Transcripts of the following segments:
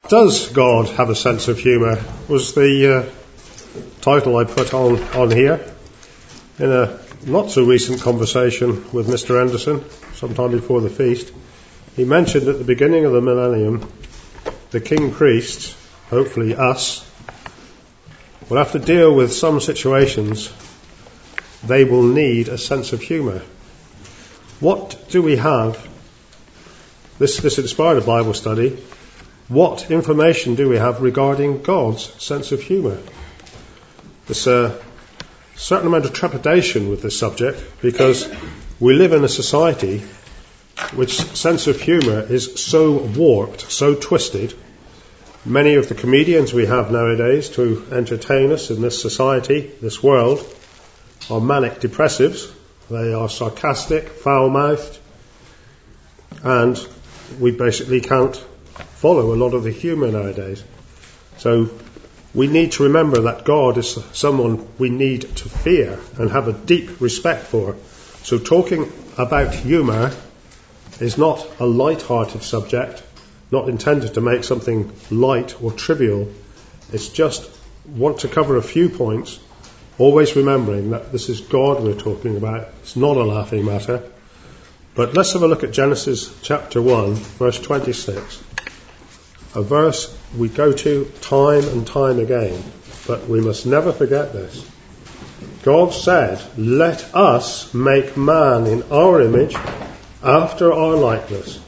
Does God have a sense of humour? Was the title I put on here. In a not so recent conversation with Mr. Anderson, sometime before the feast, he mentioned at the beginning of the millennium, the king priests, hopefully us, will have to deal with some situations. They will need a sense of humour. What do we have? This inspired a Bible study. What information do we have regarding God's sense of humour? There's a certain amount of trepidation with this subject because we live in a society which sense of humour is so warped, so twisted. Many of the comedians we have nowadays to entertain us in this society, this world, are manic depressives. They are sarcastic, foul-mouthed, and we basically can't follow a lot of the humour nowadays. So we need to remember that God is someone we need to fear and have a deep respect for. So talking about humour is not a light-hearted subject, not intended to make something light or trivial. It's just want to cover a few points, always remembering that this is God we're talking about. It's not a laughing matter. But let's have a look at Genesis chapter 1, verse 26. A verse we go to time and time again, but we must never forget this. God said, "Let us make man in our image, after our likeness."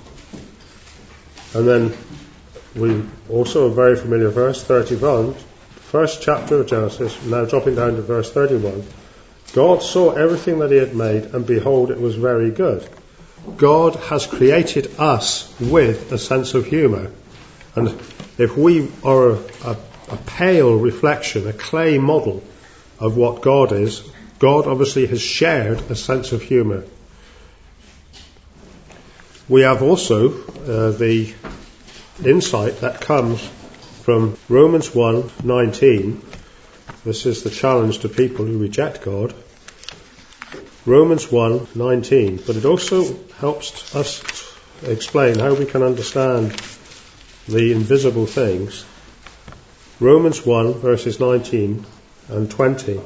And then we also a very familiar verse, 31, first chapter of Genesis, now dropping down to verse 31. God saw everything that he had made, and behold, it was very good. God has created us with a sense of humour. And if we are a pale reflection, a clay model of what God is, God obviously has shared a sense of humour. We have also the insight that comes from Romans 1:19. This is the challenge to people who reject God. Romans 1:19. But it also helps us explain how we can understand the invisible things. Romans 1 verses 19 and 20.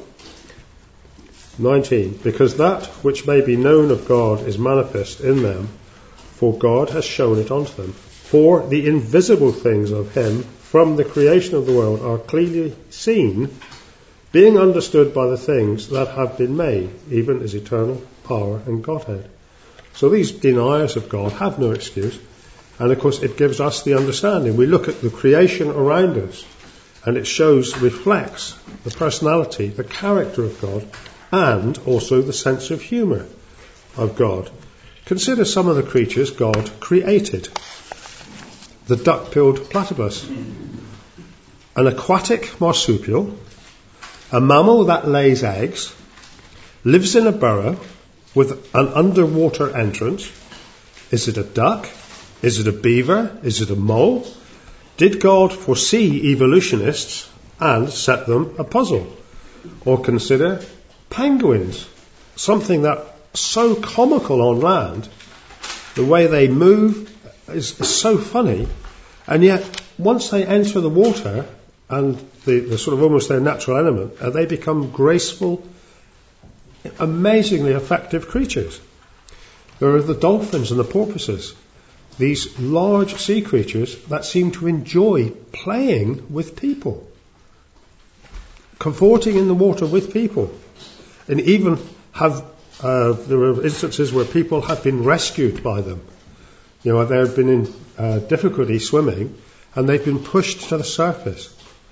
19. Because that which may be known of God is manifest in them, for God has shown it unto them. For the invisible things of him from the creation of the world are clearly seen, being understood by the things that have been made, even his eternal power and Godhead. So these deniers of God have no excuse. And of course it gives us the understanding. We look at the creation around us and it reflects the personality, the character of God, and also the sense of humour of God. Consider some of the creatures God created. The duck-billed platypus, an aquatic marsupial, a mammal that lays eggs, lives in a burrow with an underwater entrance. Is it a duck? Is it a beaver? Is it a mole? Did God foresee evolutionists and set them a puzzle? Or consider penguins, something that's so comical on land. The way they move is so funny, and yet once they enter the water and the sort of almost their natural element, they become graceful, amazingly effective creatures. There are the dolphins and the porpoises. These large sea creatures that seem to enjoy playing with people, comforting in the water with people, and even there are instances where people have been rescued by them. They have been in difficulty swimming, and they've been pushed to the surface.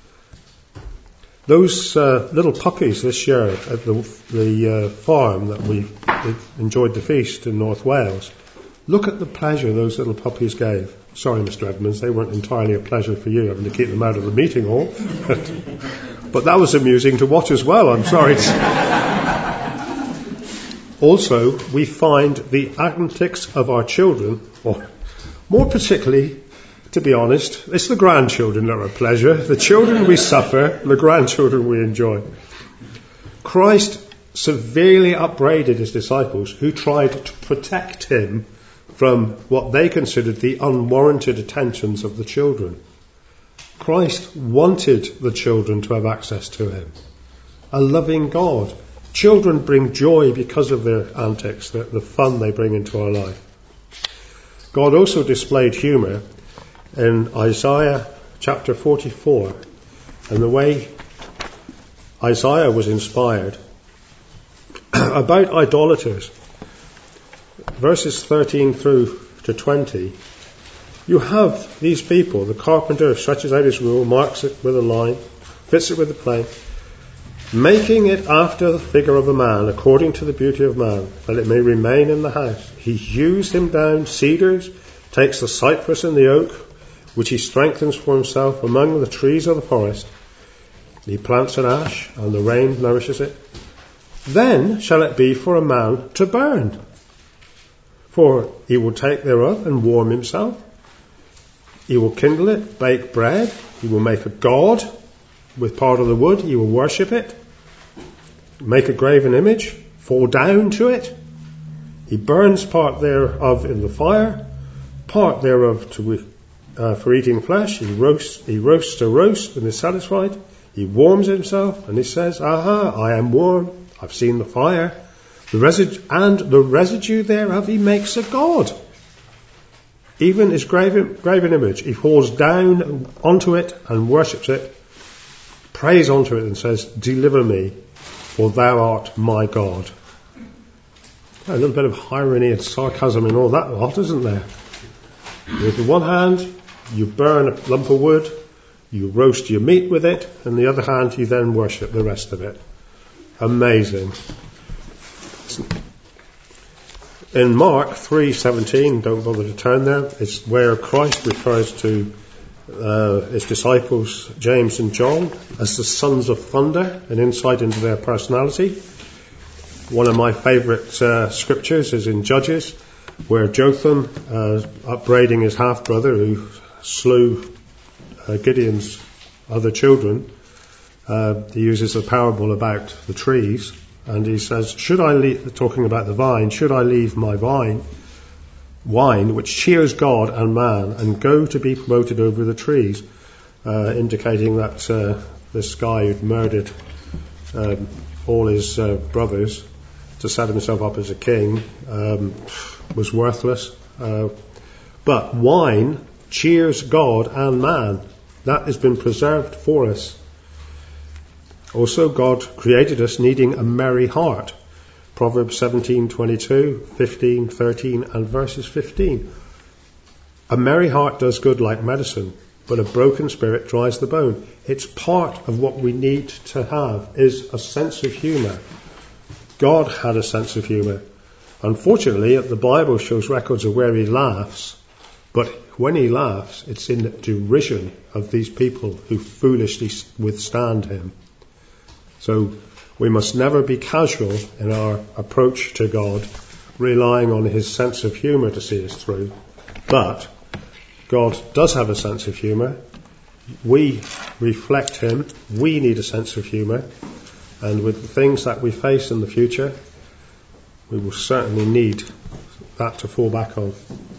Those little puppies this year at the farm that we enjoyed the feast in North Wales. Look at the pleasure those little puppies gave. Sorry, Mr. Edmonds, they weren't entirely a pleasure for you, having to keep them out of the meeting hall. But that was amusing to watch as well, I'm sorry. Also, we find the antics of our children, or more particularly, to be honest, it's the grandchildren that are a pleasure. The children we suffer, the grandchildren we enjoy. Christ severely upbraided his disciples who tried to protect him from what they considered the unwarranted attentions of the children. Christ wanted the children to have access to him. A loving God. Children bring joy because of their antics, the fun they bring into our life. God also displayed humour in Isaiah chapter 44, and the way Isaiah was inspired about idolaters. Verses 13 through to 20, you have these people. The carpenter stretches out his rule, marks it with a line, fits it with a plane, making it after the figure of a man, according to the beauty of man, that it may remain in the house. He hews him down cedars, takes the cypress and the oak, which he strengthens for himself among the trees of the forest. He plants an ash, and the rain nourishes it. Then shall it be for a man to burn. For he will take thereof and warm himself. He will kindle it, bake bread. He will make a god with part of the wood. He will worship it. Make a graven image, fall down to it. He burns part thereof in the fire, part thereof for eating flesh. He roasts a roast and is satisfied. He warms himself and he says, aha, I am warm. I've seen the fire. The residue thereof he makes a god. Even his graven image, he falls down onto it and worships it, prays onto it and says, deliver me, for thou art my God. A little bit of irony and sarcasm in all that lot, isn't there? With the one hand, you burn a lump of wood, you roast your meat with it, and the other hand, you then worship the rest of it. Amazing. In Mark 3:17, don't bother to turn there, it's where Christ refers to his disciples, James and John, as the sons of thunder, an insight into their personality. One of my favourite scriptures is in Judges, where Jotham, upbraiding his half-brother who slew Gideon's other children, he uses a parable about the trees, and he says, talking about the vine, should I leave my wine, which cheers God and man, and go to be promoted over the trees, indicating that this guy who'd murdered all his brothers to set himself up as a king was worthless. But wine cheers God and man. That has been preserved for us. Also, God created us needing a merry heart. Proverbs 17:22, 15:13 and verses 15. A merry heart does good like medicine, but a broken spirit dries the bone. It's part of what we need to have, is a sense of humour. God had a sense of humour. Unfortunately, the Bible shows records of where he laughs, but when he laughs, it's in derision of these people who foolishly withstand him. So we must never be casual in our approach to God, relying on his sense of humour to see us through. But God does have a sense of humour. We reflect him. We need a sense of humour. And with the things that we face in the future, we will certainly need that to fall back on.